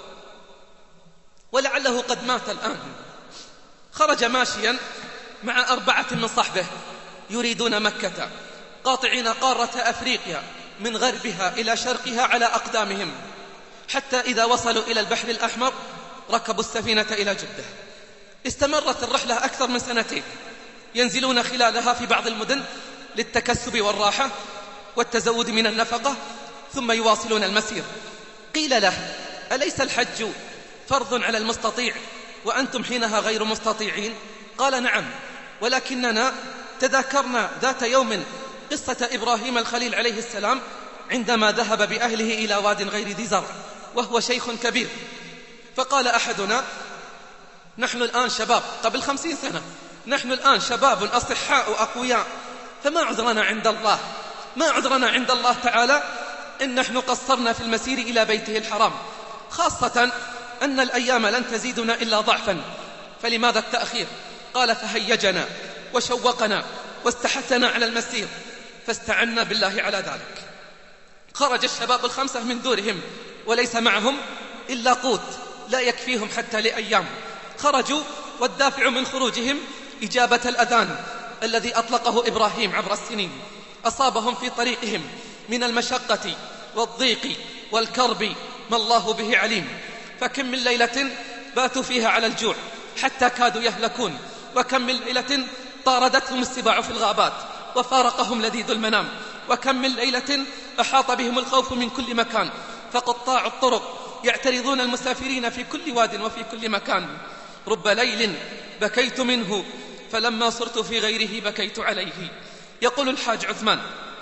ولعله قد مات الآن. خرج ماشيا مع أربعة من صحبه يريدون مكة، قاطعين قارة أفريقيا من غربها إلى شرقها على أقدامهم، حتى إذا وصلوا إلى البحر الأحمر ركبوا السفينة إلى جدة. استمرت الرحلة أكثر من سنتين، ينزلون خلالها في بعض المدن للتكسب والراحة والتزود من النفقة، ثم يواصلون المسير. قيل له: أليس الحج فرض على المستطيع وأنتم حينها غير مستطيعين؟ قال: نعم، ولكننا تذاكرنا ذات يوم قصة إبراهيم الخليل عليه السلام عندما ذهب بأهله إلى واد غير ذي زرع وهو شيخ كبير، فقال أحدنا: نحن الآن شباب، قبل خمسين سنة، نحن الآن شباب أصحاء أقوياء، فما عذرنا عند الله ما عذرنا عند الله تعالى إن نحن قصرنا في المسير إلى بيته الحرام، خاصة أن الأيام لن تزيدنا إلا ضعفا، فلماذا التأخير؟ قال: فهيجنا وشوقنا واستحثنا على المسير، فاستعنا بالله على ذلك. خرج الشباب الخمسة من دورهم وليس معهم إلا قوت لا يكفيهم حتى لأيام. خرجوا والدافع من خروجهم إجابة الأذان الذي أطلقه إبراهيم عبر السنين. أصابهم في طريقهم من المشقة والضيق والكرب ما الله به عليم. فكم من ليلة باتوا فيها على الجوع حتى كادوا يهلكون، وكم من ليلة طاردتهم السباع في الغابات وفارقهم لذيذ المنام، وكم من ليلة أحاط بهم الخوف من كل مكان، فقطاع الطرق يعترضون المسافرين في كل واد وفي كل مكان. رب ليل بكيت منه فلما صرت في غيره بكيت عليه. يقول الحاج عثمان: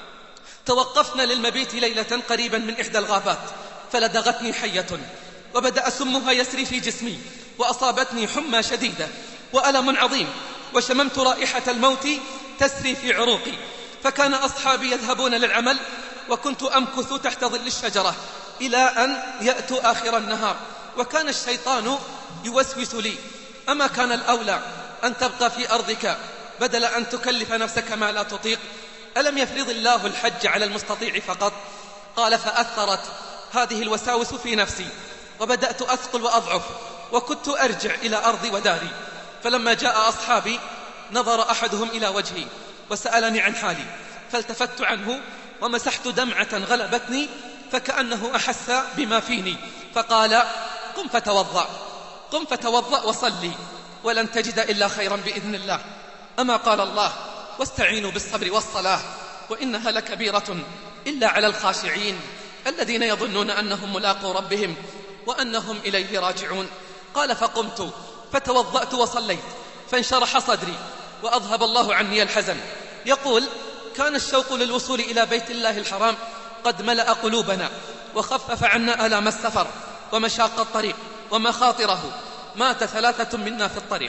توقفنا للمبيت ليلة قريبا من إحدى الغابات، فلدغتني حية وبدأ سمها يسري في جسمي، وأصابتني حمى شديدة وألم عظيم، وشممت رائحة الموت تسري في عروقي. فكان أصحابي يذهبون للعمل وكنت أمكث تحت ظل الشجرة إلى أن يأتوا آخر النهار، وكان الشيطان يوسوس لي: أما كان الأولى أن تبقى في أرضك بدل أن تكلف نفسك ما لا تطيق؟ ألم يفرض الله الحج على المستطيع فقط؟ قال: فأثرت هذه الوساوس في نفسي وبدأت أثقل وأضعف، وكنت أرجع إلى أرضي وداري. فلما جاء أصحابي نظر أحدهم إلى وجهي وسألني عن حالي، فالتفت عنه ومسحت دمعة غلبتني فكأنه أحس بما فيني، فقال: قم فتوضأ، قم فتوضأ وصلي ولن تجد إلا خيرا بإذن الله. أما قال الله: واستعينوا بالصبر والصلاة وإنها لكبيرة إلا على الخاشعين الذين يظنون أنهم ملاقو ربهم وأنهم إليه راجعون. قال: فقمت فتوضأت وصليت فانشرح صدري وأذهب الله عني الحزن. يقول: كان الشوق للوصول إلى بيت الله الحرام قد ملأ قلوبنا وخفف عنا آلام السفر ومشاق الطريق ومخاطره. مات ثلاثة منا في الطريق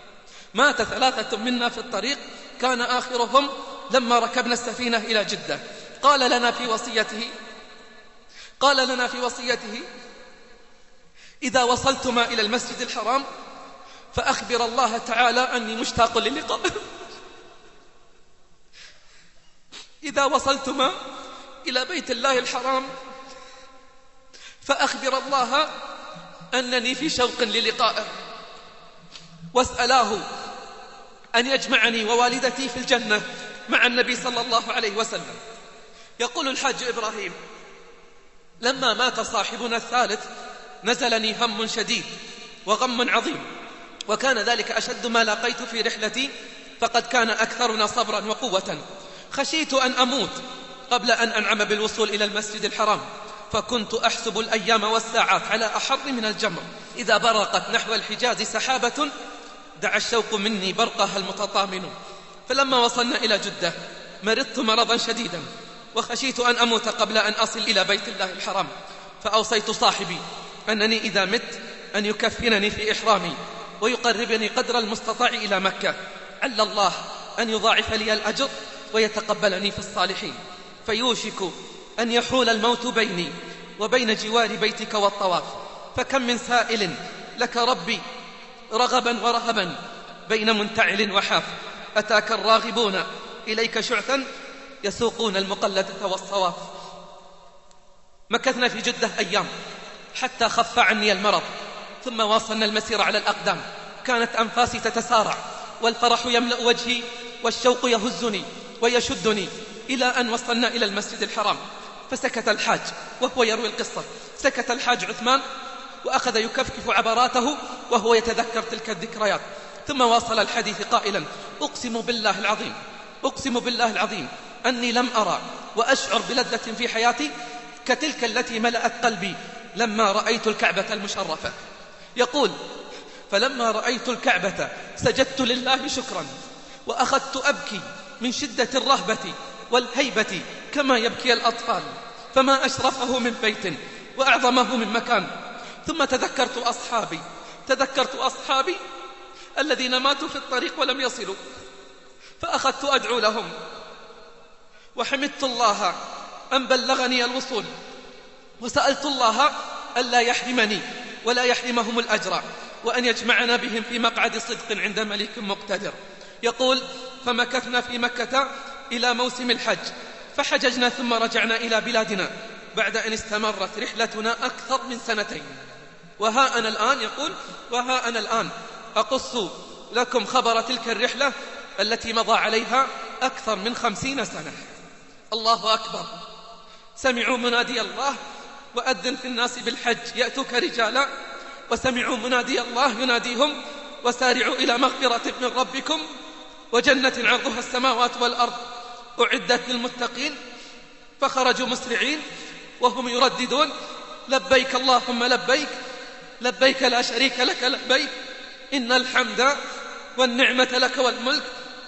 مات ثلاثة منا في الطريق كان آخرهم لما ركبنا السفينة إلى جدة. قال لنا في وصيته قال لنا في وصيته: إذا وصلتما إلى المسجد الحرام فأخبر الله تعالى أني مشتاق للقائه. إذا وصلتما إلى بيت الله الحرام فأخبر الله أنني في شوق للقائه، واسألاه أن يجمعني ووالدتي في الجنة مع النبي صلى الله عليه وسلم. يقول الحاج إبراهيم: لما مات صاحبنا الثالث نزلني هم شديد وغم عظيم، وكان ذلك أشد ما لاقيت في رحلتي، فقد كان أكثرنا صبرا وقوة. خشيت أن أموت قبل أن أنعم بالوصول إلى المسجد الحرام، فكنت أحسب الأيام والساعات على أحر من الجمر. إذا برقت نحو الحجاز سحابة دعا الشوق مني برقها المتطامن. فلما وصلنا إلى جدة مرضت مرضا شديدا وخشيت أن أموت قبل أن أصل إلى بيت الله الحرام، فأوصيت صاحبي أنني إذا مت أن يكفنني في إحرامي ويقربني قدر المستطاع إلى مكة، عل الله أن يضاعف لي الأجر ويتقبلني في الصالحين. فيوشك أن يحول الموت بيني وبين جوار بيتك والطواف، فكم من سائل لك ربي رغبا ورهبا بين منتعل وحاف، أتاك الراغبون إليك شعثا يسوقون المقلدة والصواف. مكثنا في جدة أيام حتى خف عني المرض، ثم واصلنا المسير على الأقدام. كانت أنفاسي تتسارع والفرح يملأ وجهي والشوق يهزني ويشدني، إلى أن وصلنا إلى المسجد الحرام. فسكت الحاج وهو يروي القصة، سكت الحاج عثمان وأخذ يكفكف عبراته وهو يتذكر تلك الذكريات، ثم واصل الحديث قائلا: أقسم بالله العظيم أقسم بالله العظيم أني لم أرى وأشعر بلذة في حياتي كتلك التي ملأت قلبي لما رأيت الكعبة المشرفة. يقول: فلما رأيت الكعبة سجدت لله شكرا، وأخذت أبكي من شدة الرهبة والهيبة كما يبكي الأطفال، فما أشرفه من بيت وأعظمه من مكان. ثم تذكرت أصحابي تذكرت أصحابي الذين ماتوا في الطريق ولم يصلوا، فأخذت أدعو لهم وحمدت الله أن بلغني الوصول، وسألت الله ألا يحرمني ولا يحرمهم الأجر، وأن يجمعنا بهم في مقعد صدق عند ملك مقتدر. يقول: فمكثنا في مكة إلى موسم الحج، فحججنا ثم رجعنا إلى بلادنا بعد أن استمرت رحلتنا أكثر من سنتين. وها أنا الآن يقول وها أنا الآن أقص لكم خبر تلك الرحلة التي مضى عليها أكثر من خمسين سنة. الله أكبر. سمعوا منادي الله وأذن في الناس بالحج يأتوك رجالا، وسمعوا منادي الله يناديهم وسارعوا إلى مغفرة من ربكم وجنة عرضها السماوات والأرض أعدت للمتقين، فخرجوا مسرعين وهم يرددون لبيك اللهم لبيك لبيك لا شريك لك لبيك إن الحمد والنعمة لك والملك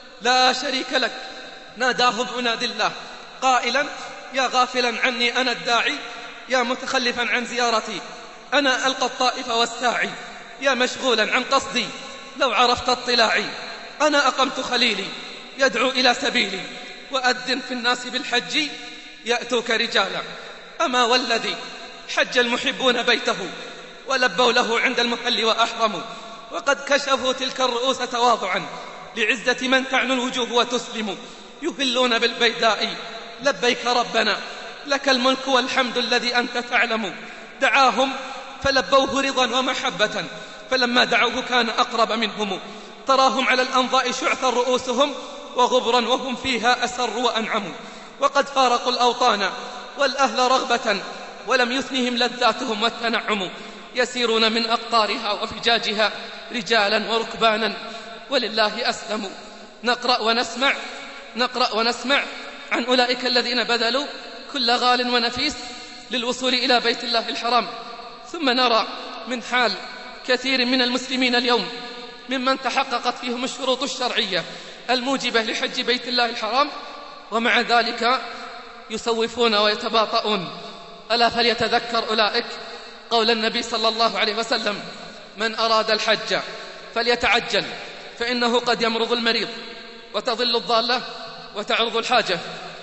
لا شريك لك. ناداهم منادي الله قائلا يا غافلا عني أنا الداعي، يا متخلفا عن زيارتي أنا ألقى الطائف والساعي، يا مشغولا عن قصدي لو عرفت اطلاعي، أنا أقمت خليلي يدعو إلى سبيلي، وأذن في الناس بالحج يأتوك رجالا. أما والذي حج المحبون بيته ولبوا له عند المحل وأحرموا، وقد كشفوا تلك الرؤوس تواضعا لعزة من تعنو الوجوه وتسلم، يهلون بالبيداء لبيك ربنا لك الملك والحمد الذي أنت تعلم. دعاهم فلبوه رضا ومحبة، فلما دعوه كان أقرب منهم. تراهم على الأنضاء شعثا رؤوسهم وغبرا وهم فيها أسروا وأنعموا، وقد فارقوا الأوطان والأهل رغبة ولم يثنهم لذاتهم والتنعم. يسيرون من أقطارها وفجاجها رجالا وركبانا ولله أسلموا. نقرأ ونسمع نقرأ ونسمع عن أولئك الذين بذلوا كل غال ونفيس للوصول إلى بيت الله الحرام، ثم نرى من حال كثير من المسلمين اليوم ممن تحققت فيهم الشروط الشرعية الموجبة لحج بيت الله الحرام، ومع ذلك يسوفون ويتباطؤون. ألا فليتذكر أولئك قول النبي صلى الله عليه وسلم من أراد الحج فليتعجل فإنه قد يمرض المريض وتضل الضالة وتعرض الحاجة.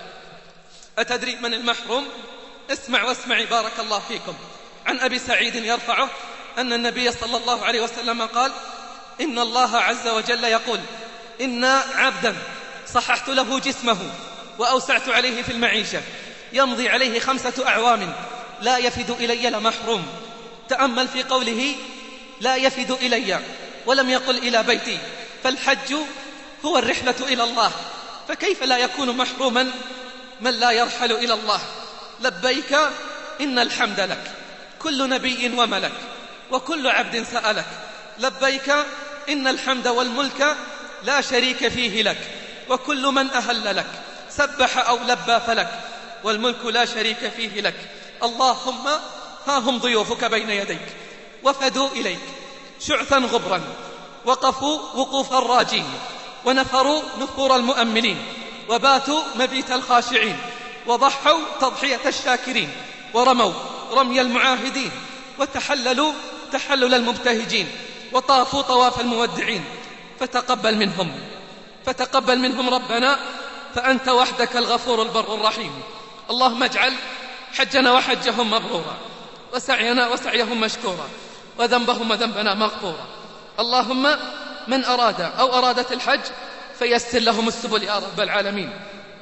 أتدري من المحروم؟ اسمع واسمعي بارك الله فيكم. عن أبي سعيد يرفعه أن النبي صلى الله عليه وسلم قال إن الله عز وجل يقول إن عبدا صححت له جسمه وأوسعت عليه في المعيشة يمضي عليه خمسة أعوام لا يفد إلي لمحروم. تأمل في قوله لا يفد إلي ولم يقل إلى بيتي، فالحج هو الرحلة إلى الله، فكيف لا يكون محروما من لا يرحل إلى الله؟ لبيك إن الحمد لك كل نبي وملك وكل عبد سألك، لبيك إن الحمد والملك لا شريك فيه لك، وكل من أهل لك سبح أو لبى فلك، والملك لا شريك فيه لك. اللهم ها هم ضيوفك بين يديك وفدوا إليك شعثا غبرا، وقفوا وقوف الراجين، ونفروا نفور المؤملين، وباتوا مبيت الخاشعين، وضحوا تضحية الشاكرين، ورموا رمي المعاهدين، وتحللوا تحلل المبتهجين، وطافوا طواف المودعين. فتقبل منهم فتقبل منهم ربنا، فأنت وحدك الغفور البر الرحيم. اللهم اجعل حجنا وحجهم مبرورا، وسعينا وسعيهم مشكورا، وذنبهم وذنبنا مغفورا. اللهم من أراد أو أرادت الحج فيسر لهم السبل يا رب العالمين،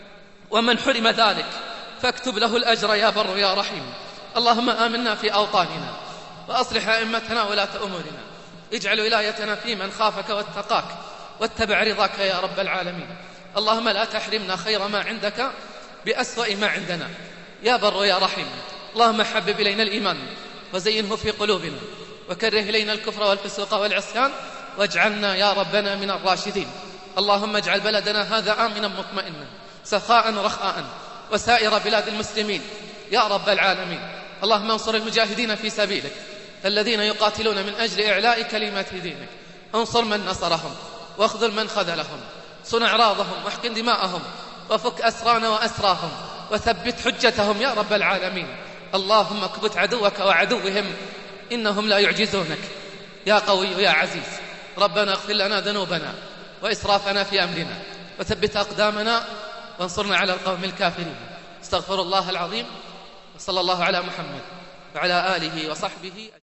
ومن حرم ذلك فاكتب له الأجر يا بر يا رحيم. اللهم آمنا في أوطاننا، وأصلح أئمتنا ولاة أمورنا، اجعل ولايتنا في من خافك واتقاك واتبع رضاك يا رب العالمين. اللهم لا تحرمنا خير ما عندك بأسوأ ما عندنا يا بر يا رحيم. اللهم حبب إلينا الإيمان وزينه في قلوبنا، وكره إلينا الكفر والفسوق والعصيان، واجعلنا يا ربنا من الراشدين. اللهم اجعل بلدنا هذا آمنا مطمئنا سخاء رخاء، وسائر بلاد المسلمين يا رب العالمين. اللهم انصر المجاهدين في سبيلك الذين يقاتلون من أجل إعلاء كلمات دينك، انصر من نصرهم واخذل من خذلهم، صن أعراضهم واحقن دماءهم، وفك أسرانا وأسراهم، وثبت حجتهم يا رب العالمين. اللهم اكبت عدوك وعدوهم، إنهم لا يعجزونك يا قوي يا عزيز. ربنا اغفر لنا ذنوبنا وإسرافنا في أمرنا، وثبت أقدامنا، وانصرنا على القوم الكافرين. استغفر الله العظيم، وصلى الله على محمد وعلى آله وصحبه.